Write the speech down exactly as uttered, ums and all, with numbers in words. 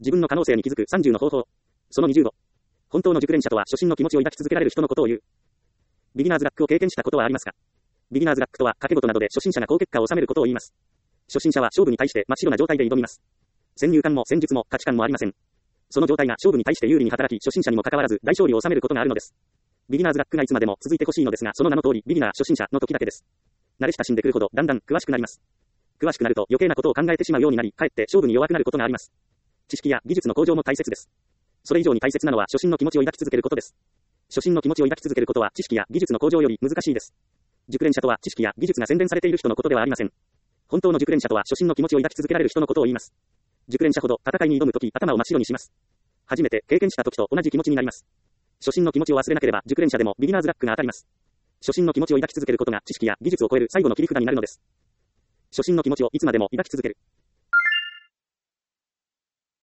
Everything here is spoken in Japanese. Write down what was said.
自分の可能性に気づくさんじゅうの方法。そのにじゅうご。本当の熟練者とは初心の気持ちを抱き続けられる人のことを言う。ビギナーズラックを経験したことはありますか？ビギナーズラックとは掛け事などで初心者が好結果を収めることを言います。初心者は勝負に対して真っ白な状態で挑みます。先入観も戦術も価値観もありません。その状態が勝負に対して有利に働き、初心者にもかかわらず大勝利を収めることがあるのです。ビギナーズラックがいつまでも続いてほしいのですが、その名の通りビギナー初心者の時だけです。慣れ親しんでくるほどだんだん詳しくなります。詳しくなると余計なことを考えてしまうようになり、かえって勝負に弱くなることがあります。知識や技術の向上も大切です。それ以上に大切なのは初心の気持ちを抱き続けることです。初心の気持ちを抱き続けることは知識や技術の向上より難しいです。熟練者とは知識や技術が洗練されている人のことではありません。本当の熟練者とは初心の気持ちを抱き続けられる人のことを言います。熟練者ほど戦いに挑むとき頭を真っ白にします。初めて経験したときと同じ気持ちになります。初心の気持ちを忘れなければ熟練者でもビギナーズラックが当たります。初心の気持ちを抱き続けることが知識や技術を超える最後の切り札になるのです。初心の気持ちをいつまでも抱き続ける。